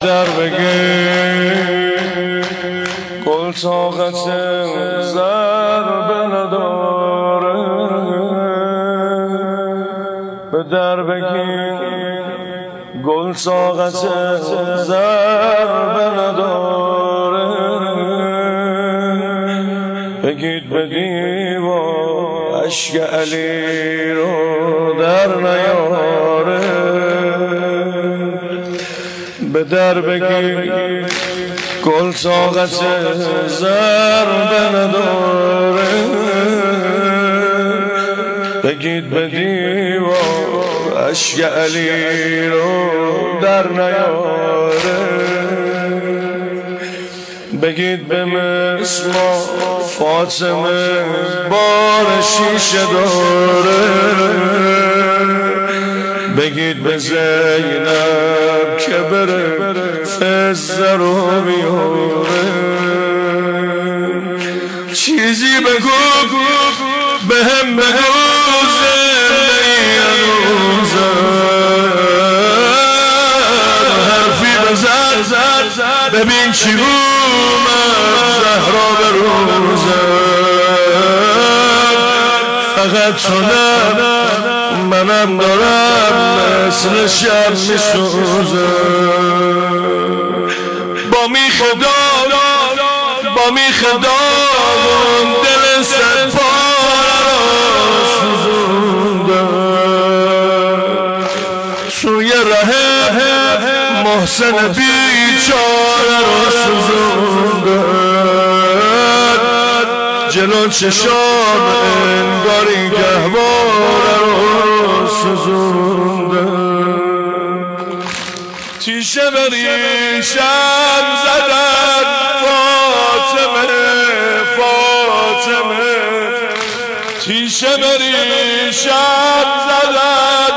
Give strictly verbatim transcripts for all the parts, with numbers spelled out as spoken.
در بگیر گل طاقت ضربه نداره، به در بگیر گل طاقت ضربه نداره، بگید به دیوار اشک علی رو در نیاره، به در بگیر گل طاقت ضربه نداره، بگید به دیوار اشک علی رو در نیاره، بگید به مسما فاطمه بار شیشه داره، بگید به زینب که بره فزه رو بیاره، چیزی بگو به هم بگو زندگی هنوزم، حرفی بزن ببین چی اومد زهرا به روزم، فقط تو نه منم دارم مثل شب میسوزم، با میخ دار با میخ دارم دل صد پاره را سوزوندم، سوی ره محسن بیچاره را سوزوندم، جلو چشام انگاری گهواره را سوزوندم، تیشه بریشم زدن فاطمه فاطمه، تیشه بریشم زدن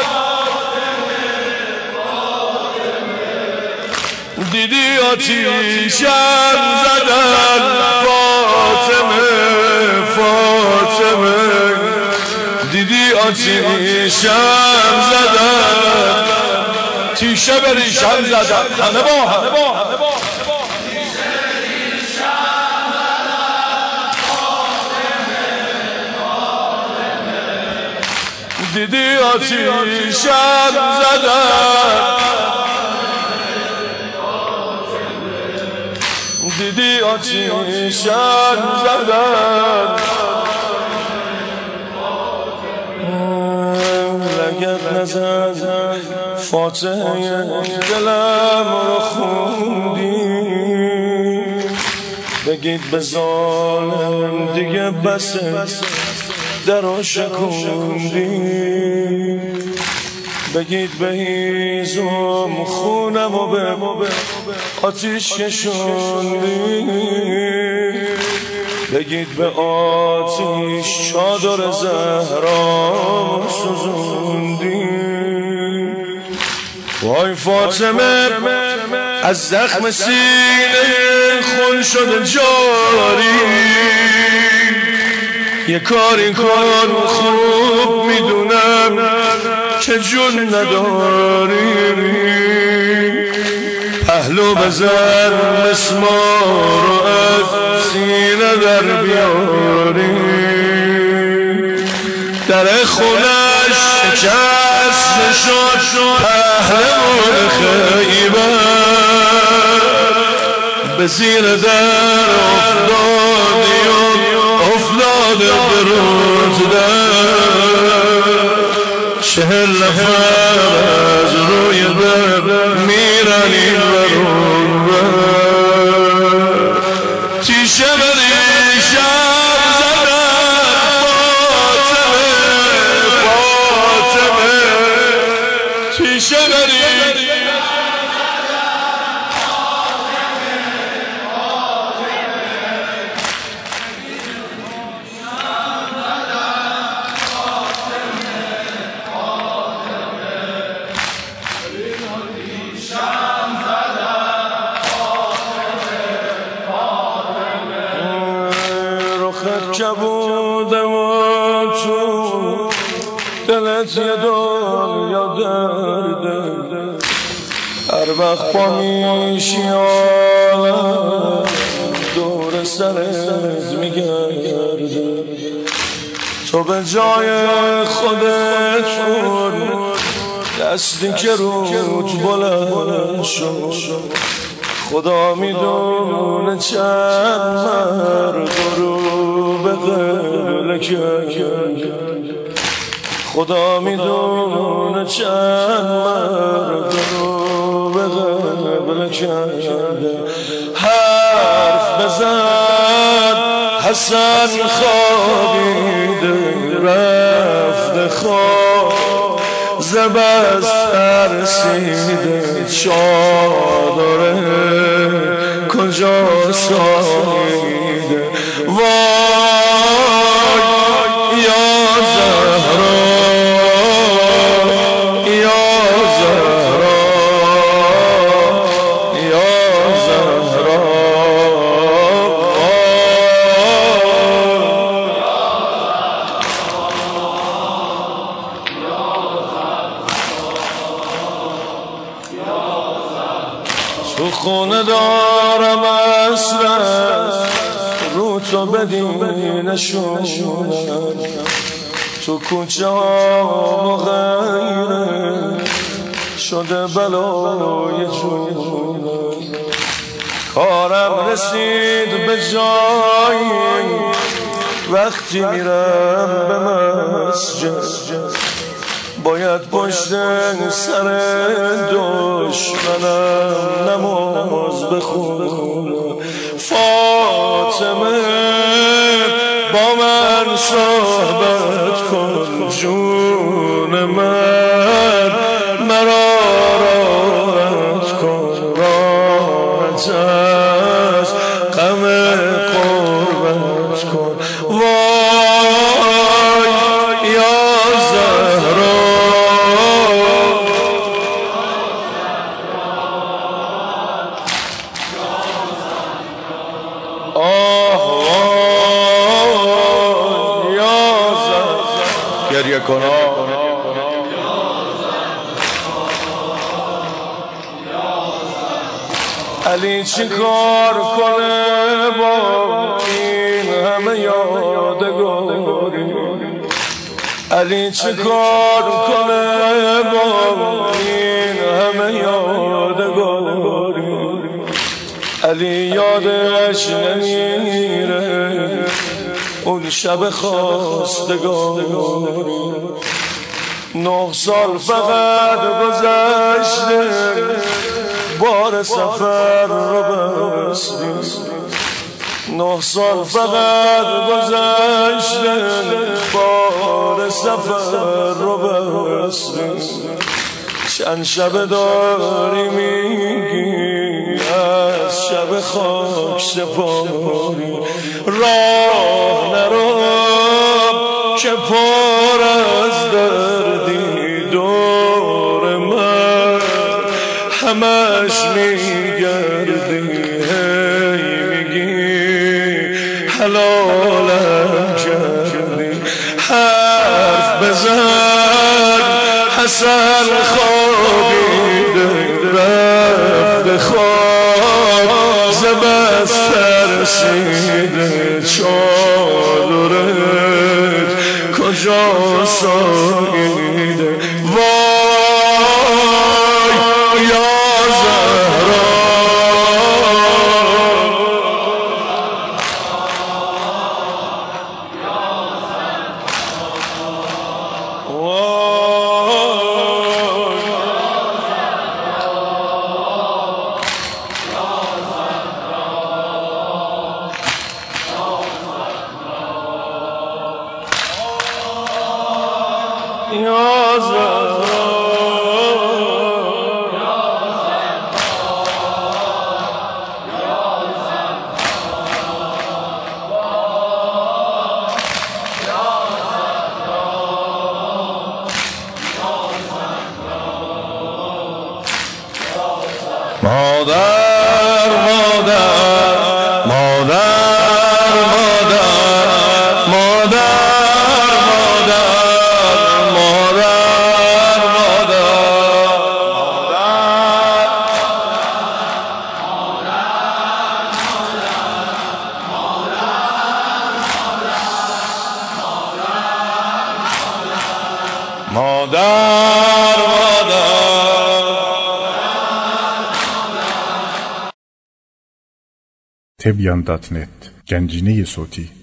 دیدی آتیشم زدن فاطمه فاطمه، دیدی آتیشم زدن، تیشه بریشم زدن همه با همه با دیدی آتیشم زدن، دیدی آتیشم زدن، لگد نزن فاتحه دلم رو خوندی، بگید به ظالم دیگه بسه در رو شکوندی، بگید به هیزم خونم و به آتیش کشوندی، بگید به آتیش چادر زهرا سوزوندی، وای فاطمه از زخم سینه خون شده جاری، یه کاری کن خوب میدونم که جون نداری، پهلو بزن مسمار رو از سینه در بیاری، در خونش شکست شد پهلوان خیبر، به زیر در افتادی و افتاد برود در، چهل نفر از روی در میرن این برون بر، تیشه بریشم زدن فاطمه فاطمه، تیشه بریشم کبودم و تو دلت یه دنیا درده، هر وقت پا میشی عالم دور سرت میگرده، تو به جای خودت کن دستی که روت بلند شد. خدا میدونه چند مرد رو به قبله کرده، خدا میدونه چند مرد رو به قبله کرده. حرف بزن حسن خوابیده رفته خواب زبست ترسیده، چادره کجا ساییده. وای یا زهرا یا زهرا یا زهرا. تو خونه دارم اسرت رو تو بدینشونم، تو کوچه ها غیره شده بلای جونم. کارم رسید به جایی وقتی میرم به مسجد، باید پشت سر دشمنم نماز بخونم. فاطمه با من صحبت کن، جون من مرا راحت کن، راحت از غم قربت کن. وای یا زهرا گریه کنا. علی چی کار کنه با این همه یادگاری، علی چی کار کنه با این همه یادگاری. علی یادش نمیره اون شب خواستگاری، نه سال فقط گذشته بار سفر رو بستیم، نه سال فقط گذشته بار سفر رو بستیم. چند شب داری میگی از شب خاک سپاری، راه نرو که پر از دردی دور من همش میگردی، هی میگی حلالم کردی. حرف بزن حسن خوابیده رفته خواب زبست ترسیده، چادرت کجا ساییده. وای یا زهرا یا زهرا مادر مادر مادر مادر مادر مادر مادر مادر مادر تبیان دات نت گنجینه صوتی